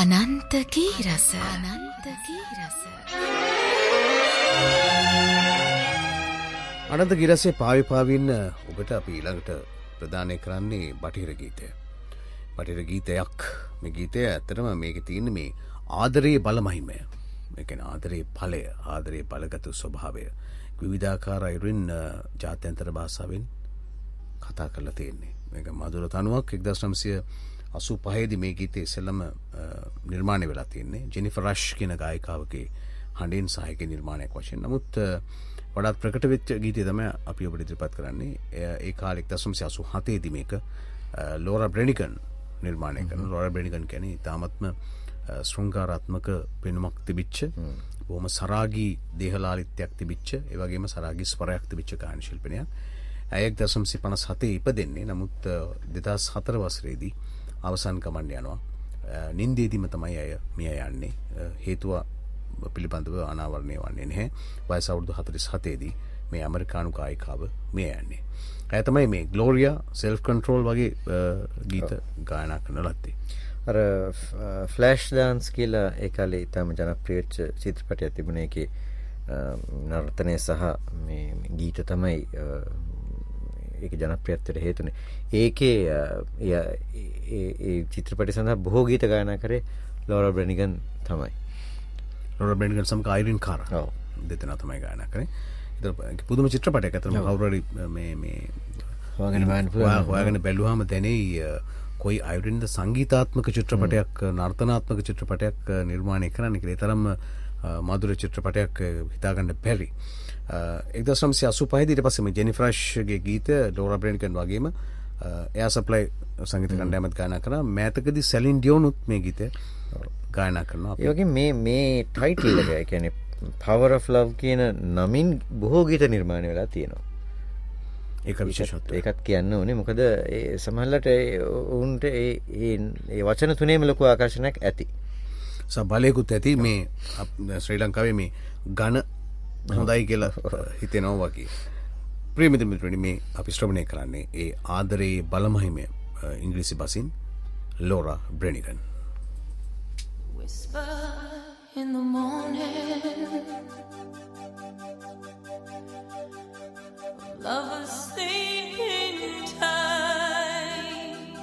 අනන්ත කීරස අනන්ත ගිරසේ පාවිපාවින්න ඔබට අපි ඊළඟට ප්‍රදානය කරන්නේ බටහිර ගීතය. බටහිර ගීතයක්. මේ ගීතය ඇත්තටම මේකේ තියෙන මේ ආදරයේ බලමහිමය. මේ කියන්නේ ආදරයේ ඵලය, ආදරයේ බලගත් ස්වභාවය. විවිධාකාර අයුරින් ජාත්‍යන්තර භාෂාවෙන් කතා කරලා තියෙන්නේ. මේක මధుර තනුවක් 1985 දී මේ ගීතය ඉස්සෙල්ලම නිර්මාණය වෙලා තියෙන්නේ. ජෙනිෆර් රෂ් කියන ගායිකාවගේ හඬෙන් සාහික නිර්මාණයක් වශයෙන්. නමුත් වඩාත් ප්‍රකට වෙච්ච ගීතය තමයි අපි ඔබට ඉදිරිපත් කරන්නේ. ඒ කාලේ 1987 දී මේක ලෝරා බ්‍රෙනිගන් නිර්මාණය කරන. ලෝරා බ්‍රෙනිගන් කියන්නේ තාමත්ම ශෘංගාරාත්මක පෙනුමක් තිබිච්ච, බොහොම සරාගී දේහලාලිත්‍යයක් තිබිච්ච, ඒ වගේම සරාගී ස්වරයක් තිබිච්ච ගායන ශිල්පිනියක්. 1957 ඉපදෙන්නේ. නමුත් 2004 වසරේදී අවසන් ගමන් යනවා. නින්දේදීම තමයි අය මිය යන්නේ. හේතුව පිළිබඳව අනාවරණය වන්නේ නැහැ. වයස අවුරුදු 47 දී මේ ඇමරිකානු ගායිකාව මිය යන්නේ. ඇය තමයි මේ ග්ලෝරියා සෙල්ෆ් කන්ට්‍රෝල් වගේ ගීත ගායනා කරන ලද්දේ. අර ෆ්ලෑෂ් ඩාන්ස් කියලා ඒ කාලේ ඉතාම ජනප්‍රිය චිත්‍රපටයක් තිබුණේ. ඒකේ නර්තනය සහ මේ ගීත තමයි ඒක ජනප්‍රියත්වයට හේතුනේ. ඒකේ ඒ චිත්‍රපටය සඳහා බොහෝ ගීත ගායනා කරේ ලෝරා බ්‍රෙනිගන් තමයි. ලෝරා බ්‍රෙනිගන් සමග අයිරින් කාරා. ඔව්. දෙතන තමයි ගායනා කරේ. ඒක පුදුම චිත්‍රපටයක්. අතරම කවුරු හරි මේ හොයාගෙන බැලුවාම දැනෙයි කොයි අයුරින්ද සංගීතාත්මක චිත්‍රපටයක්, නර්තනාත්මක චිත්‍රපටයක් නිර්මාණය කරන්න කියලා. ඒ තරම් මధుර චිත්‍රපටයක් හිතාගන්න බැරි. 1985 දී ඊට පස්සේ මේ ජෙනිෆර් රෂ්ගේ ගීත ලෝරා බ්‍රෙනිගන් වගේම එයා සප්ලයි සංගීත කණ්ඩායමත් ගායනා කරා. මෑතකදී සැලින් ඩියෝනුත් මේ ගීතය ගායනා කරනවා. ඒ වගේ මේ ටයිටල් එක, ඒ කියන්නේ Power of Love කියන නමින් බොහෝ ගීත නිර්මාණය වෙලා තියෙනවා. ඒක විශේෂත්වය. ඒකත් කියන්න ඕනේ. මොකද ඒ සමහරවිට උන්ට ඒ වචන තුනේම ලොකු ආකර්ෂණයක් ඇති. බලයකුත් ඇති. මේ ශ්‍රී ලංකාවේ මේ ඝන හොඳයි කියලා හිතෙනවා වගේ. ප්‍රිය මිත්‍රනි, මේ අපි ශ්‍රවණය කරන්නේ ඒ ආදරයේ බලමහිමය ඉංග්‍රීසි බසින් Laura Branigan. Whisper in the morning, lovers sleeping tight,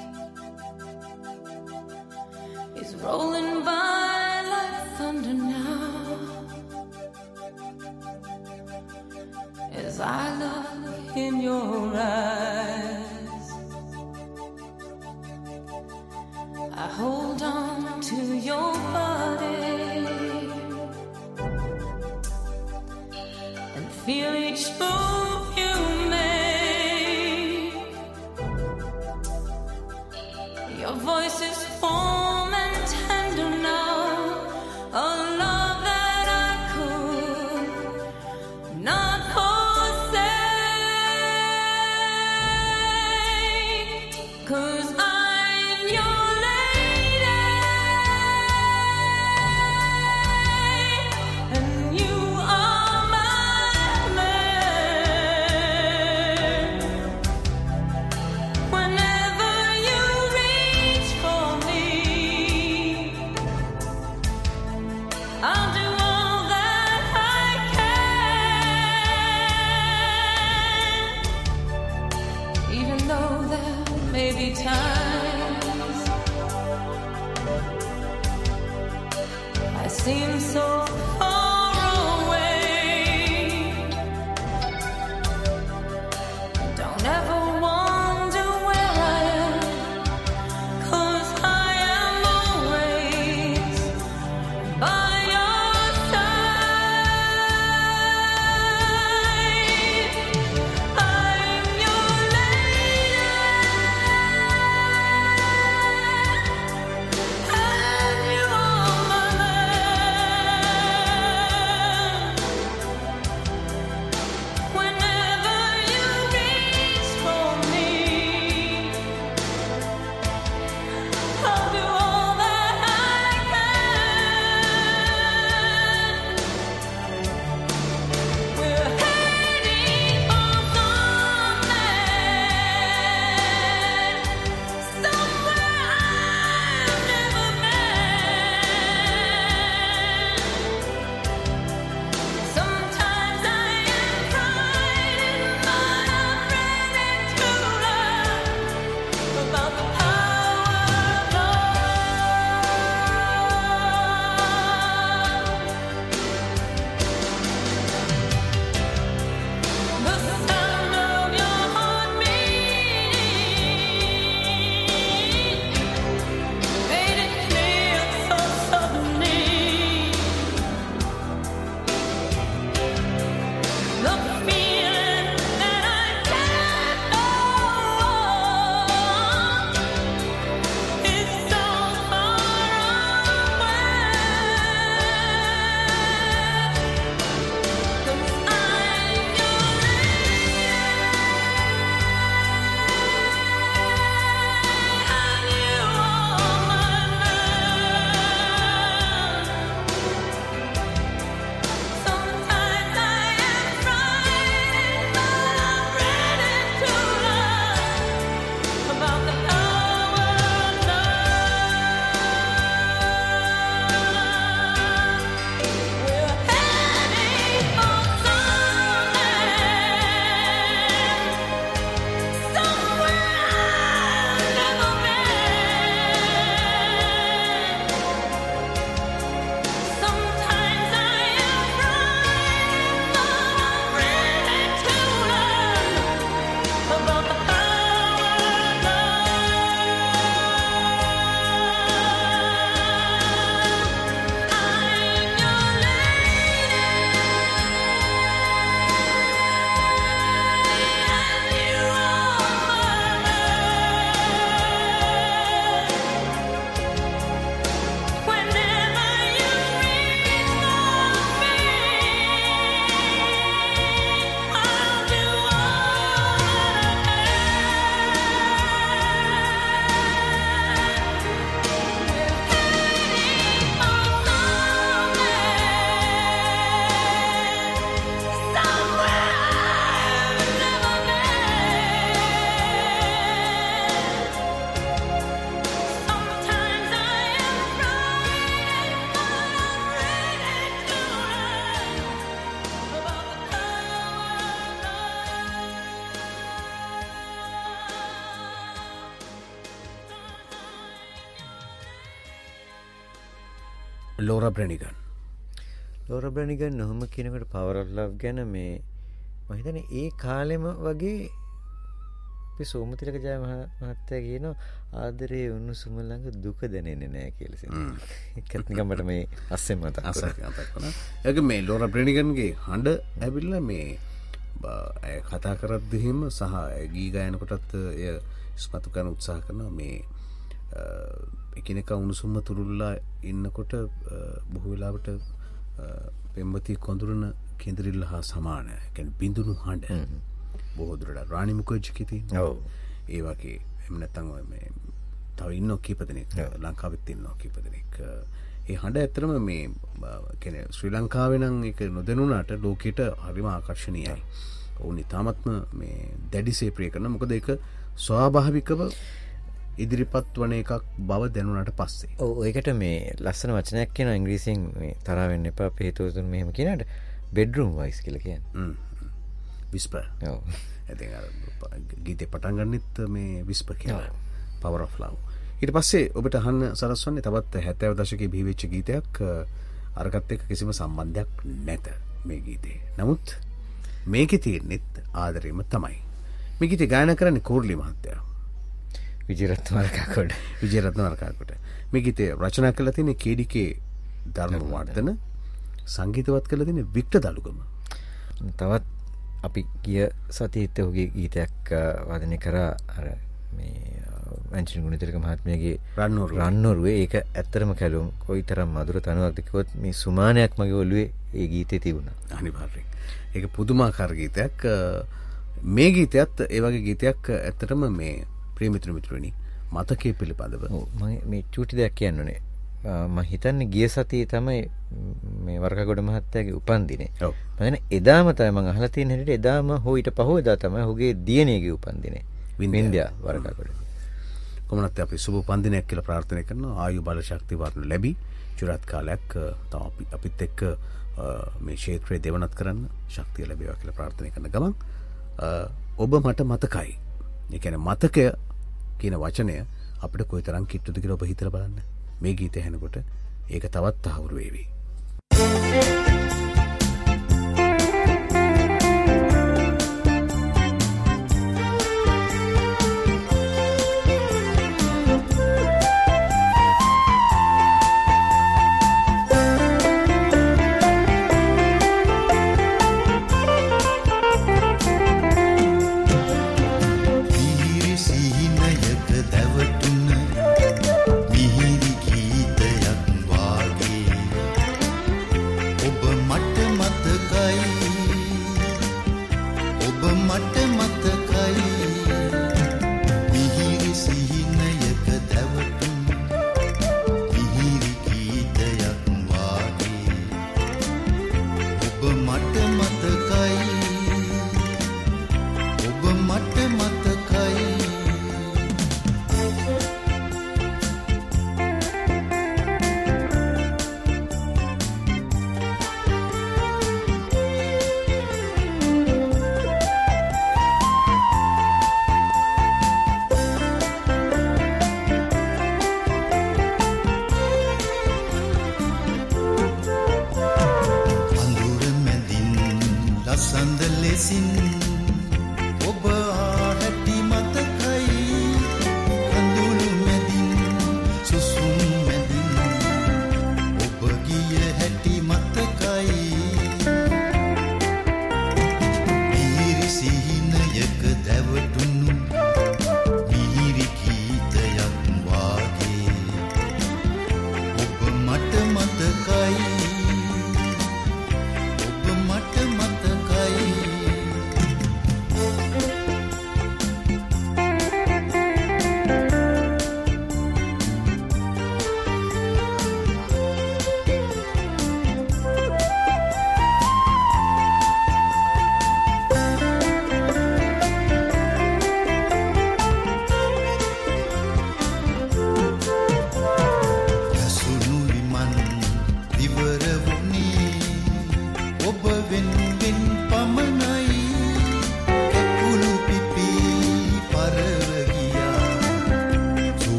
is rolling by like thunder now, as I look in your eyes. I hold on to your body and feel each move you make. Your voice is warm and tender now, a love that I could not forsake, 'cause I'm your lady and you are my man. Whenever you reach for me, I'll do all that I can, even though there may be times I seem so far away. Don't ever wonder where I am, 'cause I am always by your side. I'm your lady Laura Branigan Laura Branigan නොහොම කියනකොට power of love ගැන මේ මම හිතන්නේ ඒ කාලෙම වගේ අපි සෝමතිලක ජය මහත්තයා කියනවා ආදරේ උණුසුම ළඟ දුක දැනෙන්නේ නැහැ කියලා. ඒකත් නිකන් මට මේ අස්සෙන් මතක් වුණා. ඒක මේ ලෝරා බ්‍රැනිගන්ගේ හඬ ඇවිල්ලා මේ කතා කරද්දිහිම සහ ගී ගායනකොටත් එය ඉස්මතු කරන්න උත්සාහ කරනවා මේ එකිනෙක උණුසුම තුරුල්ලා ඉන්නකොට බොහෝ වෙලාවට පෙම්වතිය කොඳුරන කෙඳිරිල්ල හා සමාන. ඒ කියන්නේ බිඳුණු හඬ. බොහෝ දුරට රාණි මුඛර්ජිගේ තියෙන. ඔව්. ඒ වගේ එහෙම නැත්නම් මේ තව ඉන්නෝ කීප දෙනෙක් ලංකාවෙත් ඉන්නෝ කීප දෙනෙක්. ඒ හඬ ඇත්තටම මේ කියන්නේ ශ්‍රී ලංකාවේ නම් ඒක නොදැනුණාට ලෝකෙට හරිම ආකර්ශනීයයි. ඔවුන් ඉතාමත්ම මේ දැඩිසේ ප්‍රිය කරන මොකද ඒක ස්වාභාවිකව ඉදිරිපත් වන එකක් බව දැනුණාට පස්සේ. ඔව් ඒකට මේ ලස්සන වචනයක් කියනවා ඉංග්‍රීසියෙන් මේ තරහ වෙන්න එපා අපේ හේතුතුන් මෙහෙම කියනවාට බෙඩ්රූම් වොයිස් කියලා කියන්නේ. විස්පර්. ඔව්. ඉතින් අර ගීතේ පටන් ගන්නෙත් මේ විස්පර් කියලා. Power of love. ඊට පස්සේ ඔබට අහන්න සරස්වන්නේ තවත් 70 දශකයේ බිහි වෙච්ච ගීතයක් අරකට එක්ක කිසිම සම්බන්ධයක් නැත මේ ගීතේ. නමුත් මේකේ තියෙනෙත් ආදරෙම තමයි. මේ ගීතේ ගායනා කරන්නේ කෝර්ලි මහත්තයා. විජයරත්න වරකාකොට. විජයරත්න වරකාකොට. මේ ගීතේ රචනා කළා තියෙන්නේ කේඩිකේ ධර්මවර්ධන, සංගීතවත් කළා තියෙන්නේ වික්ටර් දලුගම. තවත් අපි ගිය සතියේත් ඔහුගේ ගීතයක් වාදනය කරා අර මේ ඇන්ටනි ගුණතිලක මහත්මයාගේ රන්නෝරුවේ. ඒක ඇත්තටම කැලුම් කොයිතරම් මధుර තනුවක්ද කිව්වොත් මේ සුමානයක් මගේ ඔළුවේ ඒ ගීතේ තිබුණා. අනිවාර්යෙන්. ඒක පුදුමාකාර ගීතයක්. මේ ගීතයත් ඒ වගේ ගීතයක් ඇත්තටම මේ ප්‍රිය මිතුරුනි මතකයේ පිළිපදව. මම මේ චූටි දෙයක් කියන්න ඕනේ. මම හිතන්නේ ගිය සතියේ තමයි මේ වරකගොඩ මහත්තයාගේ උපන්දිනේ. ඔව්. මම එදාම තමයි මම අහලා තියෙන හැටියට එදාම හෝ ඊට පහුවෙදා තමයි ඔහුගේ දියණියගේ උපන්දිනේ. වින්ද්‍යා වරකගොඩ. කොමනත් අපි සුබ උපන්දිනයක් කියලා ප්‍රාර්ථනා කරනවා. ආයු බල ශක්ති වර්ණ ලැබි චිරාත් කාලයක් තව අපිත් එක්ක මේ ක්ෂේත්‍රයේ දෙවනත් කරන්න ශක්තිය ලැබේවා කියලා ප්‍රාර්ථනා කරන ගමන් ඔබ මට මතකයි. ඒ කියන්නේ මතකය කියන වචනය අපිට කොයිතරම් කිට්ටුද කියලා ඔබ හිතලා බලන්න. මේ ගීතය ඇහෙනකොට ඒක තවත් තහවුරු වේවි.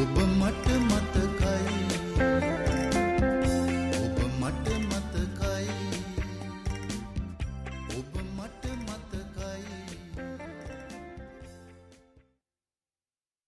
ඔබ මට